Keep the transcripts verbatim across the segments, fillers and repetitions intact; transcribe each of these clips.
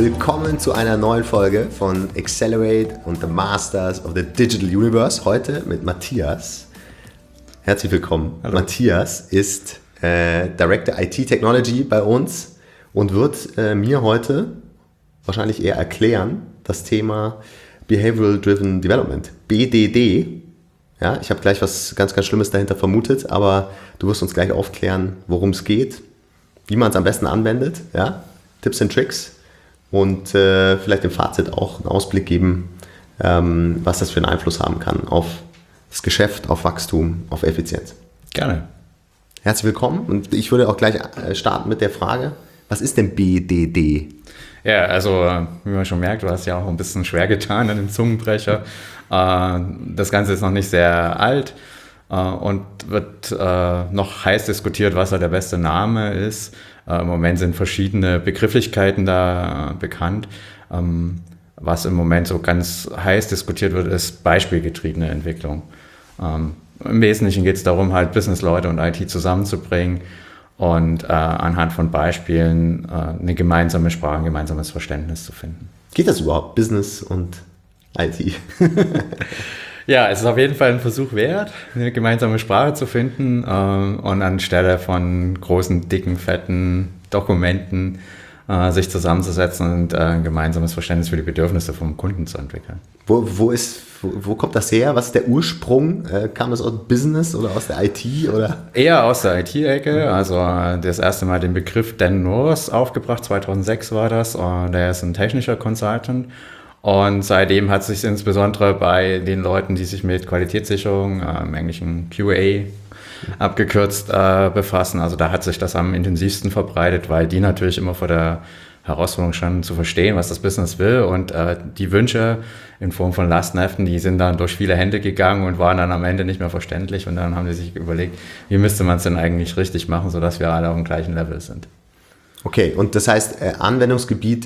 willkommen zu einer neuen Folge von Accelerate und the Masters of the Digital Universe. Heute mit Matthias. Herzlich willkommen. Hallo. Matthias ist äh, Director I T Technology bei uns und wird äh, mir heute wahrscheinlich eher erklären das Thema Behavioral Driven Development, B D D. Ja, ich habe gleich was ganz, ganz Schlimmes dahinter vermutet, aber du wirst uns gleich aufklären, worum es geht, wie man es am besten anwendet, ja, Tipps und Tricks und äh, vielleicht im Fazit auch einen Ausblick geben, ähm, was das für einen Einfluss haben kann auf das Geschäft, auf Wachstum, auf Effizienz. Gerne. Herzlich willkommen und ich würde auch gleich starten mit der Frage, was ist denn B D D? Ja, also wie man schon merkt, du hast ja auch ein bisschen schwer getan an dem Zungenbrecher. Das Ganze ist noch nicht sehr alt und wird noch heiß diskutiert, was da der beste Name ist. Im Moment sind verschiedene Begrifflichkeiten da bekannt. Was im Moment so ganz heiß diskutiert wird, ist beispielgetriebene Entwicklung. Im Wesentlichen geht es darum, halt Businessleute und I T zusammenzubringen und äh, anhand von Beispielen äh, eine gemeinsame Sprache, ein gemeinsames Verständnis zu finden. Geht das überhaupt, Business und I T? Ja, es ist auf jeden Fall ein Versuch wert, eine gemeinsame Sprache zu finden äh, und anstelle von großen, dicken, fetten Dokumenten äh, sich zusammenzusetzen und äh, ein gemeinsames Verständnis für die Bedürfnisse vom Kunden zu entwickeln. Wo, wo, ist, wo, wo kommt das her? Was ist der Ursprung? Äh, kam das aus dem Business oder aus der I T? Oder? Eher aus der I T-Ecke. Also äh, das erste Mal den Begriff Dan Norris aufgebracht, zweitausendsechs war das. Und der ist ein technischer Consultant. Und seitdem hat sich insbesondere bei den Leuten, die sich mit Qualitätssicherung, äh, im Englischen Q A abgekürzt, äh, befassen, also da hat sich das am intensivsten verbreitet, weil die natürlich immer vor der Herausforderung standen, zu verstehen, was das Business will. Und äh, die Wünsche in Form von Lastenheften, die sind dann durch viele Hände gegangen und waren dann am Ende nicht mehr verständlich. Und dann haben die sich überlegt, wie müsste man es denn eigentlich richtig machen, sodass wir alle auf dem gleichen Level sind. Okay, und das heißt, äh, Anwendungsgebiet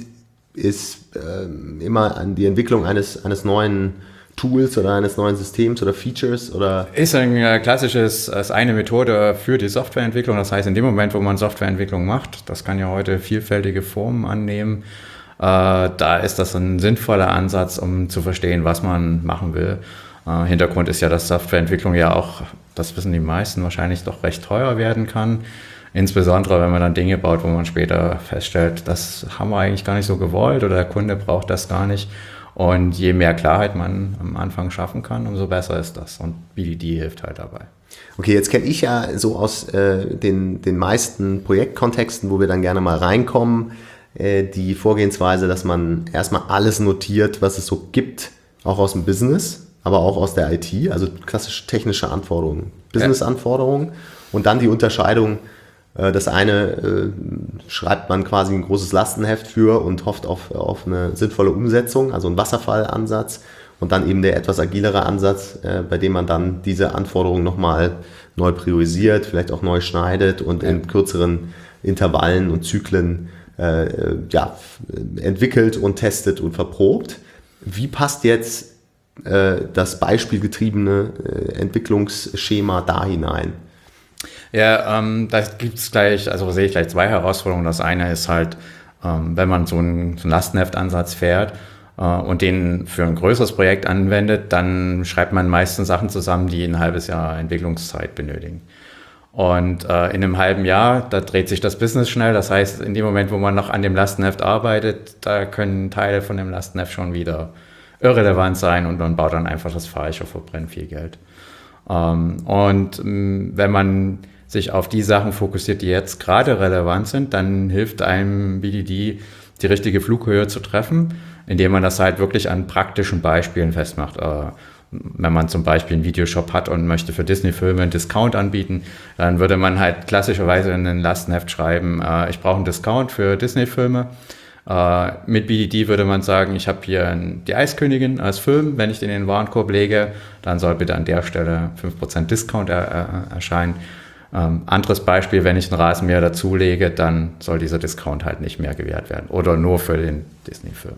ist äh, immer an die Entwicklung eines, eines neuen Tools oder eines neuen Systems oder Features? Oder? Ist ein äh, klassisches, ist eine Methode für die Softwareentwicklung. Das heißt, in dem Moment, wo man Softwareentwicklung macht, das kann ja heute vielfältige Formen annehmen, äh, da ist das ein sinnvoller Ansatz, um zu verstehen, was man machen will. Äh, Hintergrund ist ja, dass Softwareentwicklung ja auch, das wissen die meisten, wahrscheinlich doch recht teuer werden kann. Insbesondere, wenn man dann Dinge baut, wo man später feststellt, das haben wir eigentlich gar nicht so gewollt oder der Kunde braucht das gar nicht. Und je mehr Klarheit man am Anfang schaffen kann, umso besser ist das. Und B D D hilft halt dabei. Okay, jetzt kenne ich ja so aus äh, den, den meisten Projektkontexten, wo wir dann gerne mal reinkommen, äh, die Vorgehensweise, dass man erstmal alles notiert, was es so gibt, auch aus dem Business, aber auch aus der I T, also klassische technische Anforderungen, Business-Anforderungen und dann die Unterscheidung. Das eine äh, schreibt man quasi ein großes Lastenheft für und hofft auf, auf eine sinnvolle Umsetzung, also ein Wasserfallansatz und dann eben der etwas agilere Ansatz, äh, bei dem man dann diese Anforderungen nochmal neu priorisiert, vielleicht auch neu schneidet und ja. in kürzeren Intervallen und Zyklen äh, ja, entwickelt und testet und verprobt. Wie passt jetzt äh, das beispielgetriebene äh, Entwicklungsschema da hinein? Ja, ähm, da gibt es gleich, also sehe ich gleich zwei Herausforderungen. Das eine ist halt, ähm, wenn man so einen, so einen Lastenheftansatz fährt äh, und den für ein größeres Projekt anwendet, dann schreibt man meistens Sachen zusammen, die ein halbes Jahr Entwicklungszeit benötigen. Und äh, in einem halben Jahr, da dreht sich das Business schnell. Das heißt, in dem Moment, wo man noch an dem Lastenheft arbeitet, da können Teile von dem Lastenheft schon wieder irrelevant sein und man baut dann einfach das falsch und verbrennt viel Geld. Ähm, und ähm, wenn man sich auf die Sachen fokussiert, die jetzt gerade relevant sind, dann hilft einem B D D, die richtige Flughöhe zu treffen, indem man das halt wirklich an praktischen Beispielen festmacht. Äh, wenn man zum Beispiel einen Videoshop hat und möchte für Disney-Filme einen Discount anbieten, dann würde man halt klassischerweise in ein Lastenheft schreiben, äh, ich brauche einen Discount für Disney-Filme. Äh, mit B D D würde man sagen, ich habe hier die Eiskönigin als Film, wenn ich den in den Warenkorb lege, dann soll bitte an der Stelle fünf Prozent Discount er, äh, erscheinen. Ähm, anderes Beispiel, wenn ich einen Rasenmäher dazulege, dann soll dieser Discount halt nicht mehr gewährt werden oder nur für den Disney-Film.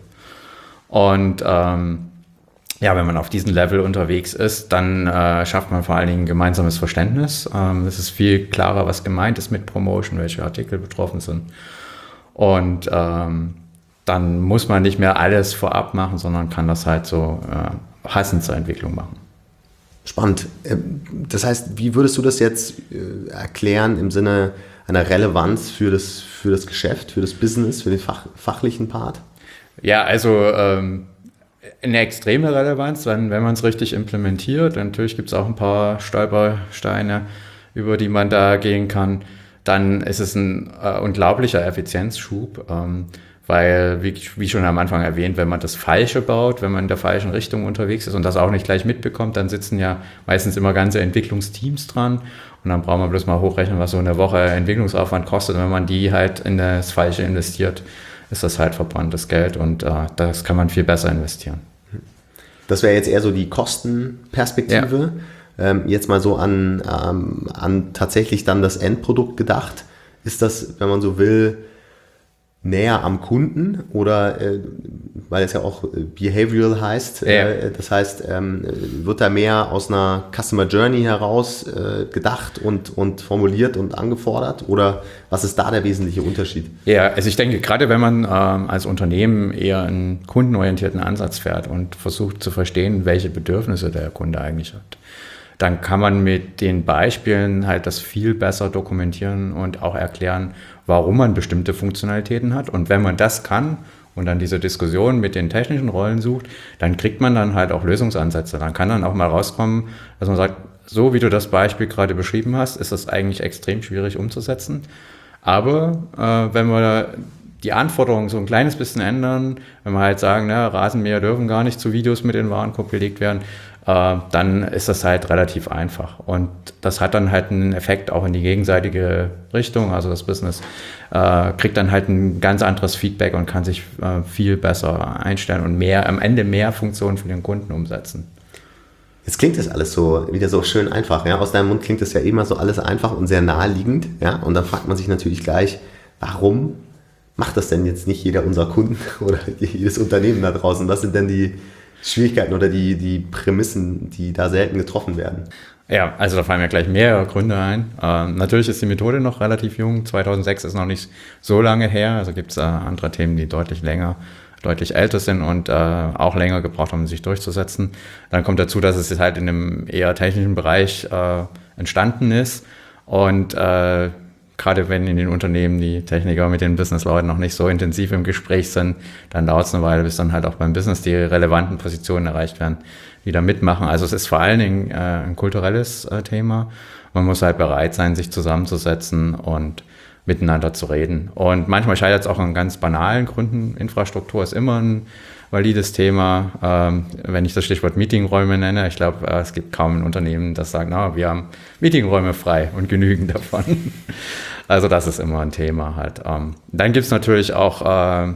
Und ähm, ja, wenn man auf diesem Level unterwegs ist, dann äh, schafft man vor allen Dingen ein gemeinsames Verständnis. Ähm, es ist viel klarer, was gemeint ist mit Promotion, welche Artikel betroffen sind. Und ähm, dann muss man nicht mehr alles vorab machen, sondern kann das halt so äh, passend zur Entwicklung machen. Spannend. Das heißt, wie würdest du das jetzt erklären im Sinne einer Relevanz für das, für das Geschäft, für das Business, für den Fach, fachlichen Part? Ja, also ähm, eine extreme Relevanz, wenn, wenn man es richtig implementiert. Natürlich gibt es auch ein paar Stolpersteine, über die man da gehen kann. Dann ist es ein äh, unglaublicher Effizienzschub, ähm, weil, wie, wie schon am Anfang erwähnt, wenn man das Falsche baut, wenn man in der falschen Richtung unterwegs ist und das auch nicht gleich mitbekommt, dann sitzen ja meistens immer ganze Entwicklungsteams dran und dann braucht man bloß mal hochrechnen, was so eine Woche Entwicklungsaufwand kostet. Und wenn man die halt in das Falsche investiert, ist das halt verbranntes Geld und äh, das kann man viel besser investieren. Das wäre jetzt eher so die Kostenperspektive. Ja. Ähm, jetzt mal so an, ähm, an tatsächlich dann das Endprodukt gedacht. Ist das, wenn man so will, näher am Kunden oder, äh, weil es ja auch Behavioral heißt, ja. äh, das heißt, ähm, wird da mehr aus einer Customer Journey heraus äh, gedacht und, und formuliert und angefordert oder was ist da der wesentliche Unterschied? Ja, also ich denke, gerade wenn man ähm, als Unternehmen eher einen kundenorientierten Ansatz fährt und versucht zu verstehen, welche Bedürfnisse der Kunde eigentlich hat, dann kann man mit den Beispielen halt das viel besser dokumentieren und auch erklären, warum man bestimmte Funktionalitäten hat. Und wenn man das kann und dann diese Diskussion mit den technischen Rollen sucht, dann kriegt man dann halt auch Lösungsansätze. Dann kann dann auch mal rauskommen, dass man sagt, so wie du das Beispiel gerade beschrieben hast, ist das eigentlich extrem schwierig umzusetzen. Aber äh, wenn wir die Anforderungen so ein kleines bisschen ändern, wenn wir halt sagen, na, Rasenmäher dürfen gar nicht zu Videos mit in den Warenkorb gelegt werden, dann ist das halt relativ einfach. Und das hat dann halt einen Effekt auch in die gegenseitige Richtung. Also das Business äh, kriegt dann halt ein ganz anderes Feedback und kann sich äh, viel besser einstellen und mehr, am Ende mehr Funktionen für den Kunden umsetzen. Jetzt klingt das alles so wieder so schön einfach. Ja? Aus deinem Mund klingt das ja immer so alles einfach und sehr naheliegend. Ja? Und dann fragt man sich natürlich gleich, warum macht das denn jetzt nicht jeder unserer Kunden oder jedes Unternehmen da draußen? Was sind denn die Schwierigkeiten oder die, die Prämissen, die da selten getroffen werden? Ja, also da fallen mir gleich mehrere Gründe ein. Ähm, natürlich ist die Methode noch relativ jung. zweitausendsechs ist noch nicht so lange her. Also gibt es äh, andere Themen, die deutlich länger, deutlich älter sind und äh, auch länger gebraucht haben, sich durchzusetzen. Dann kommt dazu, dass es halt in einem eher technischen Bereich äh, entstanden ist und äh, gerade wenn in den Unternehmen die Techniker mit den Businessleuten noch nicht so intensiv im Gespräch sind, dann dauert es eine Weile, bis dann halt auch beim Business die relevanten Positionen erreicht werden, die da mitmachen. Also es ist vor allen Dingen äh, ein kulturelles äh, Thema. Man muss halt bereit sein, sich zusammenzusetzen und miteinander zu reden. Und manchmal scheitert es auch an ganz banalen Gründen. Infrastruktur ist immer ein valides Thema. Ähm, wenn ich das Stichwort Meetingräume nenne, ich glaube, äh, es gibt kaum ein Unternehmen, das sagt, na, wir haben Meetingräume frei und genügend davon. Also das ist immer ein Thema halt. Ähm, dann gibt es natürlich auch äh,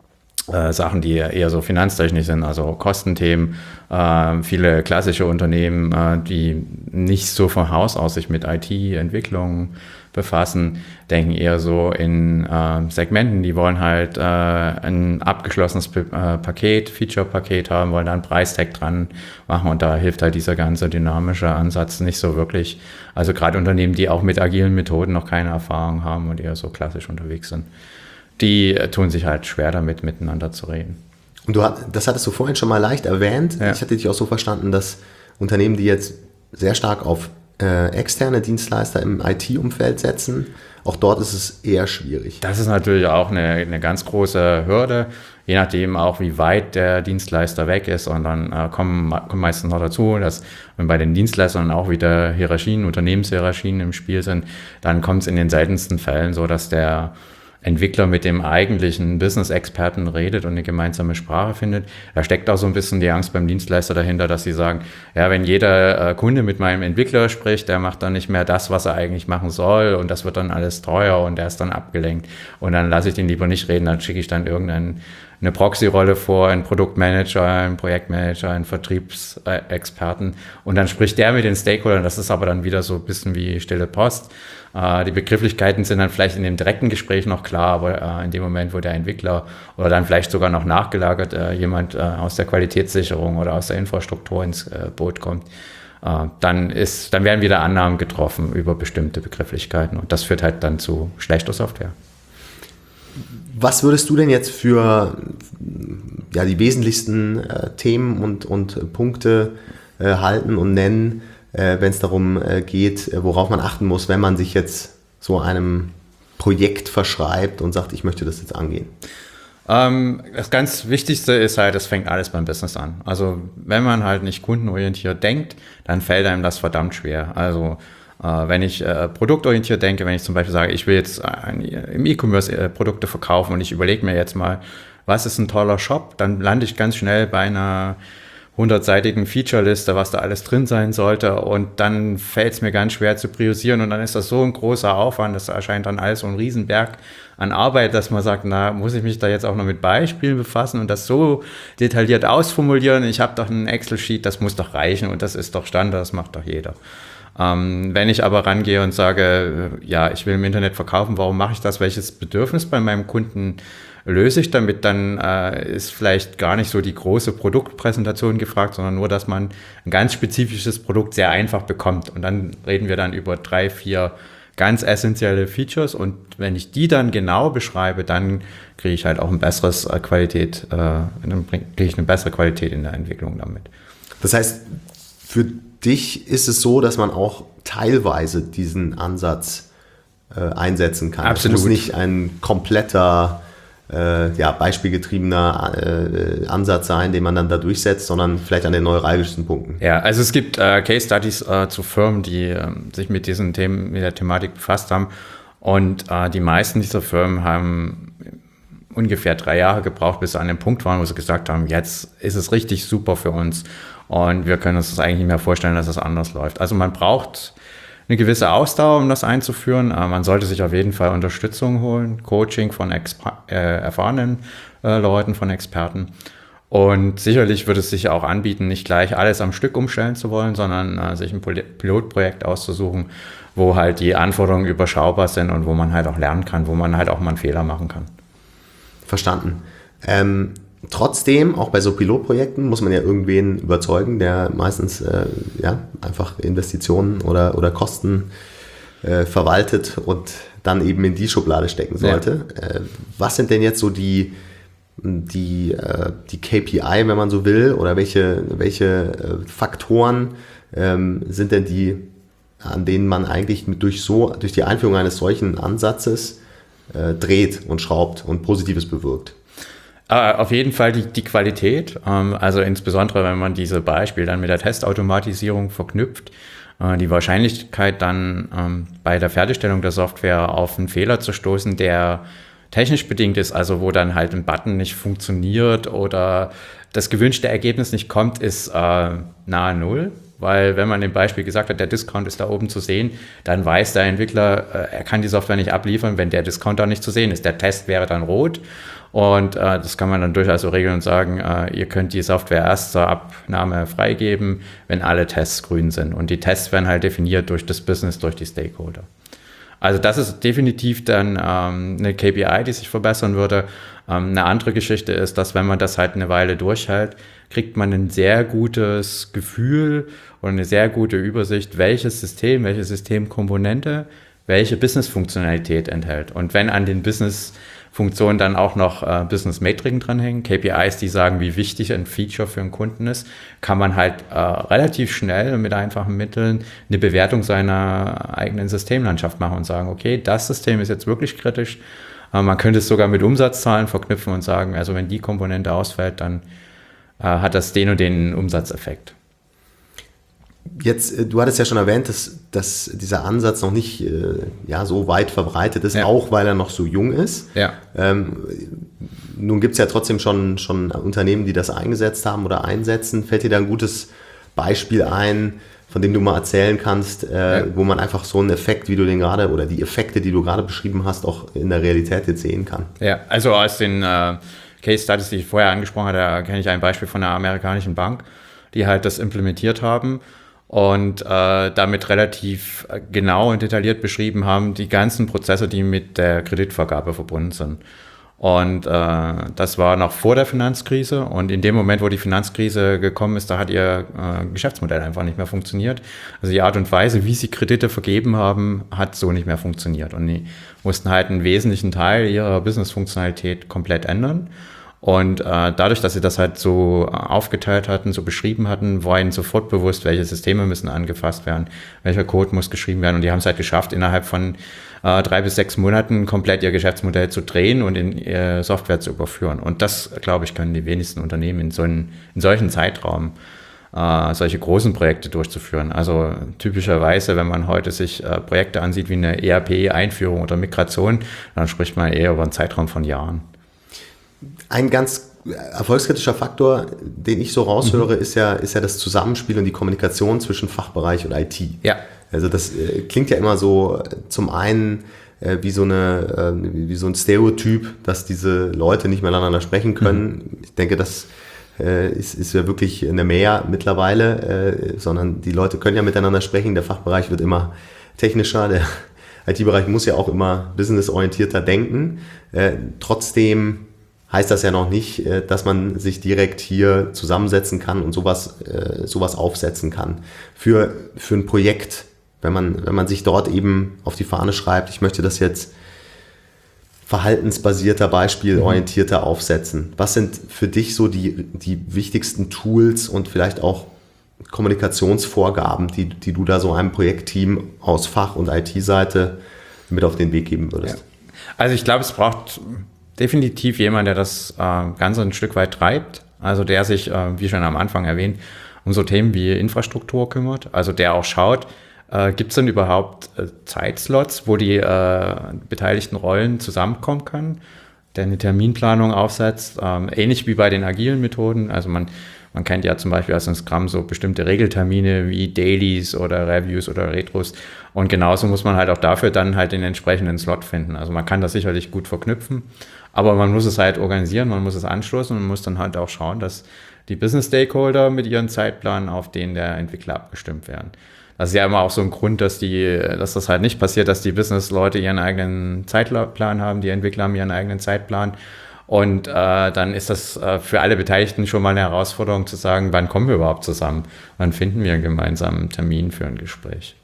äh, Sachen, die eher so finanztechnisch sind, also Kostenthemen. Äh, viele klassische Unternehmen, äh, die nicht so von Haus aus sich mit I T-Entwicklung befassen, denken eher so in äh, Segmenten, die wollen halt äh, ein abgeschlossenes P- äh, Paket, Feature-Paket haben, wollen da einen Preistag dran machen und da hilft halt dieser ganze dynamische Ansatz nicht so wirklich. Also gerade Unternehmen, die auch mit agilen Methoden noch keine Erfahrung haben und eher so klassisch unterwegs sind, die äh, tun sich halt schwer damit, miteinander zu reden. Und du hat, das hattest du vorhin schon mal leicht erwähnt. Ja. Ich hatte dich auch so verstanden, dass Unternehmen, die jetzt sehr stark auf Äh, externe Dienstleister im I T-Umfeld setzen. Auch dort ist es eher schwierig. Das ist natürlich auch eine, eine ganz große Hürde, je nachdem auch, wie weit der Dienstleister weg ist. Und dann äh, kommen, kommen meistens noch dazu, dass wenn bei den Dienstleistern auch wieder Hierarchien, Unternehmenshierarchien im Spiel sind, dann kommt es in den seltensten Fällen so, dass der Entwickler mit dem eigentlichen Business-Experten redet und eine gemeinsame Sprache findet. Da steckt auch so ein bisschen die Angst beim Dienstleister dahinter, dass sie sagen, ja, wenn jeder äh, Kunde mit meinem Entwickler spricht, der macht dann nicht mehr das, was er eigentlich machen soll und das wird dann alles teuer und der ist dann abgelenkt und dann lasse ich den lieber nicht reden, dann schicke ich dann irgendeinen eine Proxy-Rolle vor, einen Produktmanager, einen Projektmanager, einen Vertriebsexperten und dann spricht der mit den Stakeholdern. Das ist aber dann wieder so ein bisschen wie stille Post. Äh, die Begrifflichkeiten sind dann vielleicht in dem direkten Gespräch noch klar, aber äh, in dem Moment, wo der Entwickler oder dann vielleicht sogar noch nachgelagert äh, jemand äh, aus der Qualitätssicherung oder aus der Infrastruktur ins äh, Boot kommt, äh, dann ist, dann werden wieder Annahmen getroffen über bestimmte Begrifflichkeiten und das führt halt dann zu schlechter Software. Was würdest du denn jetzt für ja, die wesentlichsten äh, Themen und, und Punkte äh, halten und nennen, äh, wenn es darum äh, geht, äh, worauf man achten muss, wenn man sich jetzt so einem Projekt verschreibt und sagt, ich möchte das jetzt angehen? Ähm, das ganz Wichtigste ist halt, es fängt alles beim Business an. Also wenn man halt nicht kundenorientiert denkt, dann fällt einem das verdammt schwer. Also äh, wenn ich äh, produktorientiert denke, wenn ich zum Beispiel sage, ich will jetzt ein, im E-Commerce äh, Produkte verkaufen und ich überlege mir jetzt mal, was ist ein toller Shop, dann lande ich ganz schnell bei einer hundertseitigen Feature-Liste, was da alles drin sein sollte, und dann fällt es mir ganz schwer zu priorisieren und dann ist das so ein großer Aufwand, das erscheint dann alles so ein Riesenberg an Arbeit, dass man sagt, na, muss ich mich da jetzt auch noch mit Beispielen befassen und das so detailliert ausformulieren? Ich habe doch ein Excel-Sheet, das muss doch reichen und das ist doch Standard, das macht doch jeder. Ähm, wenn ich aber rangehe und sage, ja, ich will im Internet verkaufen, warum mache ich das? Welches Bedürfnis bei meinem Kunden löse ich damit, dann äh, ist vielleicht gar nicht so die große Produktpräsentation gefragt, sondern nur, dass man ein ganz spezifisches Produkt sehr einfach bekommt. Und dann reden wir dann über drei, vier ganz essentielle Features. Und wenn ich die dann genau beschreibe, dann kriege ich halt auch ein besseres äh, Qualität, äh, dann kriege ich eine bessere Qualität in der Entwicklung damit. Das heißt, für dich ist es so, dass man auch teilweise diesen Ansatz äh, einsetzen kann. Absolut. Es muss nicht ein kompletter Äh, ja, beispielgetriebener äh, Ansatz sein, den man dann da durchsetzt, sondern vielleicht an den neuralgischsten Punkten. Ja, also es gibt äh, Case Studies äh, zu Firmen, die äh, sich mit diesen Themen, mit der Thematik befasst haben, und äh, die meisten dieser Firmen haben ungefähr drei Jahre gebraucht, bis sie an dem Punkt waren, wo sie gesagt haben, jetzt ist es richtig super für uns und wir können uns das eigentlich nicht mehr vorstellen, dass es anders läuft. Also man braucht eine gewisse Ausdauer, um das einzuführen. Äh, man sollte sich auf jeden Fall Unterstützung holen, Coaching von Exper- äh, erfahrenen äh, Leuten, von Experten. Und sicherlich würde es sich auch anbieten, nicht gleich alles am Stück umstellen zu wollen, sondern äh, sich ein Pol- Pilotprojekt auszusuchen, wo halt die Anforderungen überschaubar sind und wo man halt auch lernen kann, wo man halt auch mal einen Fehler machen kann. Verstanden. Ähm, trotzdem, auch bei so Pilotprojekten muss man ja irgendwen überzeugen, der meistens äh, ja, einfach Investitionen oder, oder Kosten äh, verwaltet und dann eben in die Schublade stecken sollte. Ja. Äh, was sind denn jetzt so die, die, äh, die K P I, wenn man so will, oder welche, welche äh, Faktoren ähm, sind denn die, an denen man eigentlich mit durch, so, durch die Einführung eines solchen Ansatzes äh, dreht und schraubt und Positives bewirkt? Auf jeden Fall die, die Qualität, also insbesondere wenn man diese Beispiele dann mit der Testautomatisierung verknüpft, die Wahrscheinlichkeit dann bei der Fertigstellung der Software auf einen Fehler zu stoßen, der technisch bedingt ist, also wo dann halt ein Button nicht funktioniert oder das gewünschte Ergebnis nicht kommt, ist nahe Null. Weil wenn man im Beispiel gesagt hat, der Discount ist da oben zu sehen, dann weiß der Entwickler, er kann die Software nicht abliefern, wenn der Discount da nicht zu sehen ist. Der Test wäre dann rot und äh, das kann man dann durchaus so regeln und sagen, äh, ihr könnt die Software erst zur Abnahme freigeben, wenn alle Tests grün sind. Und die Tests werden halt definiert durch das Business, durch die Stakeholder. Also das ist definitiv dann ähm, eine K P I, die sich verbessern würde. Ähm, eine andere Geschichte ist, dass wenn man das halt eine Weile durchhält, kriegt man ein sehr gutes Gefühl und eine sehr gute Übersicht, welches System, welche Systemkomponente, welche Business-Funktionalität enthält. Und wenn an den Business-Funktionen dann auch noch äh, Business-Metriken dranhängen, K P Is, die sagen, wie wichtig ein Feature für einen Kunden ist, kann man halt äh, relativ schnell mit einfachen Mitteln eine Bewertung seiner eigenen Systemlandschaft machen und sagen, okay, das System ist jetzt wirklich kritisch. Äh, man könnte es sogar mit Umsatzzahlen verknüpfen und sagen, also wenn die Komponente ausfällt, dann äh, hat das den und den Umsatzeffekt. Jetzt, du hattest ja schon erwähnt, dass, dass dieser Ansatz noch nicht äh, ja, so weit verbreitet ist, ja. Auch weil er noch so jung ist. Ja. Ähm, nun gibt es ja trotzdem schon, schon Unternehmen, die das eingesetzt haben oder einsetzen. Fällt dir da ein gutes Beispiel ein, von dem du mal erzählen kannst, äh, ja. wo man einfach so einen Effekt, wie du den gerade, oder die Effekte, die du gerade beschrieben hast, auch in der Realität jetzt sehen kann? Ja, also aus den äh, Case Studies, die ich vorher angesprochen hatte, kenne ich ein Beispiel von einer amerikanischen Bank, die halt das implementiert haben und äh, damit relativ genau und detailliert beschrieben haben, die ganzen Prozesse, die mit der Kreditvergabe verbunden sind. Und äh, das war noch vor der Finanzkrise. Und in dem Moment, wo die Finanzkrise gekommen ist, da hat ihr äh, Geschäftsmodell einfach nicht mehr funktioniert. Also die Art und Weise, wie sie Kredite vergeben haben, hat so nicht mehr funktioniert. Und die mussten halt einen wesentlichen Teil ihrer Business-Funktionalität komplett ändern. Und äh, dadurch, dass sie das halt so aufgeteilt hatten, so beschrieben hatten, war ihnen sofort bewusst, welche Systeme müssen angefasst werden, welcher Code muss geschrieben werden. Und die haben es halt geschafft, innerhalb von äh, drei bis sechs Monaten komplett ihr Geschäftsmodell zu drehen und in ihre Software zu überführen. Und das, glaube ich, können die wenigsten Unternehmen in, so einen, in solchen Zeitraum äh, solche großen Projekte durchzuführen. Also typischerweise, wenn man heute sich äh, Projekte ansieht wie eine E R P-Einführung oder Migration, dann spricht man eher über einen Zeitraum von Jahren. Ein ganz erfolgskritischer Faktor, den ich so raushöre, mhm. ist ja, ist ja das Zusammenspiel und die Kommunikation zwischen Fachbereich und I T. Ja. Also das äh, klingt ja immer so zum einen äh, wie so eine, äh, wie so ein Stereotyp, dass diese Leute nicht miteinander sprechen können. Mhm. Ich denke, das äh, ist, ist ja wirklich eine Mehr mittlerweile, äh, sondern die Leute können ja miteinander sprechen. Der Fachbereich wird immer technischer, der I T-Bereich muss ja auch immer businessorientierter denken. Äh, trotzdem heißt das ja noch nicht, dass man sich direkt hier zusammensetzen kann und sowas, sowas aufsetzen kann. Für, für ein Projekt, wenn man, wenn man sich dort eben auf die Fahne schreibt, ich möchte das jetzt verhaltensbasierter, beispielorientierter aufsetzen. Was sind für dich so die, die wichtigsten Tools und vielleicht auch Kommunikationsvorgaben, die, die du da so einem Projektteam aus Fach- und I T-Seite mit auf den Weg geben würdest? Ja. Also ich glaube, es braucht definitiv jemand, der das äh, Ganze ein Stück weit treibt, also der sich, äh, wie schon am Anfang erwähnt, um so Themen wie Infrastruktur kümmert, also der auch schaut, äh, gibt es denn überhaupt äh, Zeitslots, wo die äh, beteiligten Rollen zusammenkommen können, der eine Terminplanung aufsetzt, äh, ähnlich wie bei den agilen Methoden, also man Man kennt ja zum Beispiel aus dem Scrum so bestimmte Regeltermine wie Dailies oder Reviews oder Retros. Und genauso muss man halt auch dafür dann halt den entsprechenden Slot finden. Also man kann das sicherlich gut verknüpfen, aber man muss es halt organisieren, man muss es anstoßen und man muss dann halt auch schauen, dass die Business-Stakeholder mit ihren Zeitplänen auf den der Entwickler abgestimmt werden. Das ist ja immer auch so ein Grund, dass die, dass das halt nicht passiert, dass die Business-Leute ihren eigenen Zeitplan haben, die Entwickler haben ihren eigenen Zeitplan. Und äh, dann ist das äh, für alle Beteiligten schon mal eine Herausforderung zu sagen, wann kommen wir überhaupt zusammen? Wann finden wir einen gemeinsamen Termin für ein Gespräch?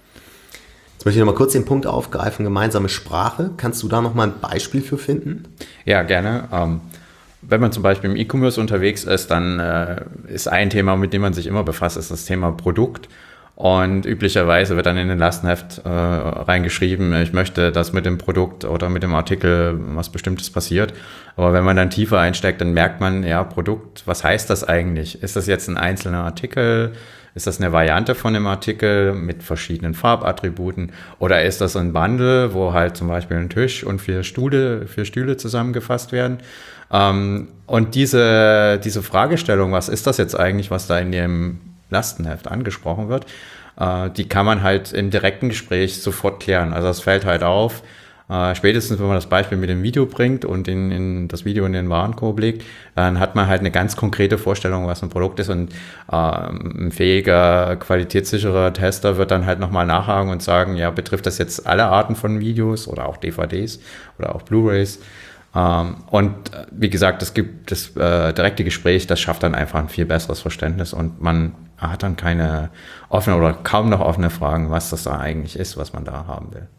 Jetzt möchte ich noch mal kurz den Punkt aufgreifen, gemeinsame Sprache. Kannst du da noch mal ein Beispiel für finden? Ja, gerne. Ähm, wenn man zum Beispiel im E-Commerce unterwegs ist, dann äh, ist ein Thema, mit dem man sich immer befasst, ist das Thema Produkt. Und üblicherweise wird dann in den Lastenheft äh, reingeschrieben, ich möchte, dass mit dem Produkt oder mit dem Artikel was Bestimmtes passiert. Aber wenn man dann tiefer einsteigt, dann merkt man, ja, Produkt, was heißt das eigentlich? Ist das jetzt ein einzelner Artikel? Ist das eine Variante von einem Artikel mit verschiedenen Farbattributen? Oder ist das ein Bundle, wo halt zum Beispiel ein Tisch und vier Stühle, vier Stühle zusammengefasst werden? Ähm, und diese, diese Fragestellung, was ist das jetzt eigentlich, was da in dem Lastenheft angesprochen wird, äh, die kann man halt im direkten Gespräch sofort klären. Also es fällt halt auf, äh, spätestens wenn man das Beispiel mit dem Video bringt und in, in das Video in den Warenkorb legt, dann hat man halt eine ganz konkrete Vorstellung, was ein Produkt ist und äh, ein fähiger, qualitätssicherer Tester wird dann halt nochmal nachhaken und sagen, ja, betrifft das jetzt alle Arten von Videos oder auch D V Ds oder auch Blu-rays? Ähm, und wie gesagt, es gibt das äh, direkte Gespräch, das schafft dann einfach ein viel besseres Verständnis und man hat dann keine offene oder kaum noch offene Fragen, was das da eigentlich ist, was man da haben will.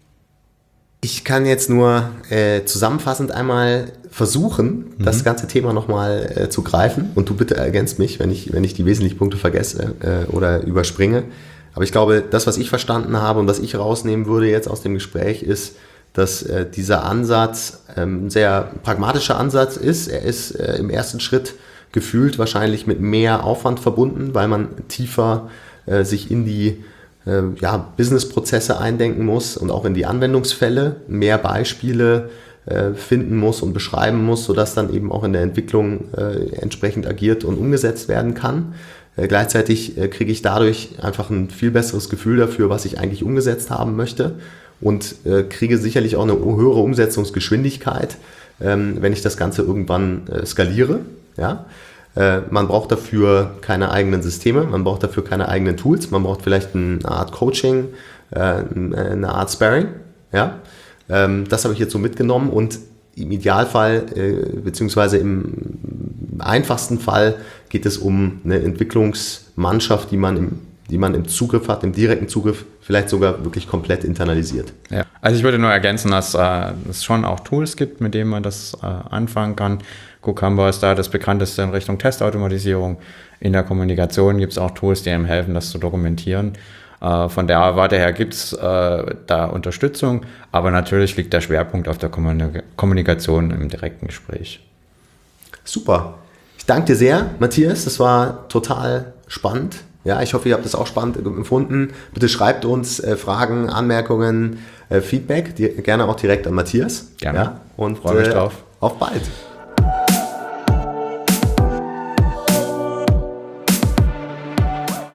Ich kann jetzt nur äh, zusammenfassend einmal versuchen, mhm. das ganze Thema nochmal äh, zu greifen und du bitte ergänzt mich, wenn ich, wenn ich die wesentlichen Punkte vergesse äh, oder überspringe. Aber ich glaube, das, was ich verstanden habe und was ich rausnehmen würde jetzt aus dem Gespräch ist, dass äh, dieser Ansatz ähm, ein sehr pragmatischer Ansatz ist. Er ist äh, im ersten Schritt gefühlt wahrscheinlich mit mehr Aufwand verbunden, weil man tiefer äh, sich in die äh, ja, Business-Prozesse eindenken muss und auch in die Anwendungsfälle, mehr Beispiele äh, finden muss und beschreiben muss, sodass dann eben auch in der Entwicklung äh, entsprechend agiert und umgesetzt werden kann. Äh, gleichzeitig äh, kriege ich dadurch einfach ein viel besseres Gefühl dafür, was ich eigentlich umgesetzt haben möchte und äh, kriege sicherlich auch eine höhere Umsetzungsgeschwindigkeit, ähm, wenn ich das Ganze irgendwann äh, skaliere. Ja? Äh, man braucht dafür keine eigenen Systeme, man braucht dafür keine eigenen Tools, man braucht vielleicht eine Art Coaching, äh, eine Art Sparring. Ja? Ähm, das habe ich jetzt so mitgenommen und im Idealfall, äh, beziehungsweise im einfachsten Fall geht es um eine Entwicklungsmannschaft, die man im, die man im Zugriff hat, im direkten Zugriff, vielleicht sogar wirklich komplett internalisiert. Ja, also ich würde nur ergänzen, dass äh, es schon auch Tools gibt, mit denen man das äh, anfangen kann. Cucumber ist da das bekannteste in Richtung Testautomatisierung. In der Kommunikation gibt es auch Tools, die einem helfen, das zu dokumentieren. Äh, von der Warte her gibt es äh, da Unterstützung, aber natürlich liegt der Schwerpunkt auf der Kommunik- Kommunikation im direkten Gespräch. Super. Ich danke dir sehr, Matthias. Das war total spannend. Ja, ich hoffe, ihr habt das auch spannend empfunden. Bitte schreibt uns äh, Fragen, Anmerkungen, äh, Feedback, die, gerne auch direkt an Matthias. Gerne. Ja, und freue mich äh, drauf. Auf bald.